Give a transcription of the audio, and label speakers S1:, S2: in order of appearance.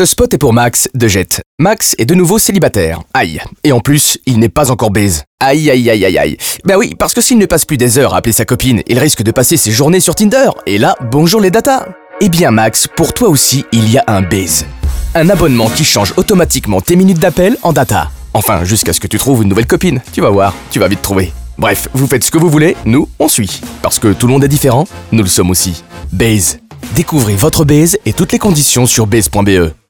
S1: Ce spot est pour Max de Jet. Max est de nouveau célibataire. Aïe. Et en plus, il n'est pas encore baise. Aïe aïe aïe aïe aïe. Ben oui, parce que s'il ne passe plus des heures à appeler sa copine, il risque de passer ses journées sur Tinder. Et là, bonjour les datas. Eh bien Max, pour toi aussi, il y a un baise. Un abonnement qui change automatiquement tes minutes d'appel en data. Enfin, jusqu'à ce que tu trouves une nouvelle copine. Tu vas voir, tu vas vite trouver. Bref, vous faites ce que vous voulez, nous, on suit. Parce que tout le monde est différent, nous le sommes aussi. Baise. Découvrez votre baise et toutes les conditions sur baise.be.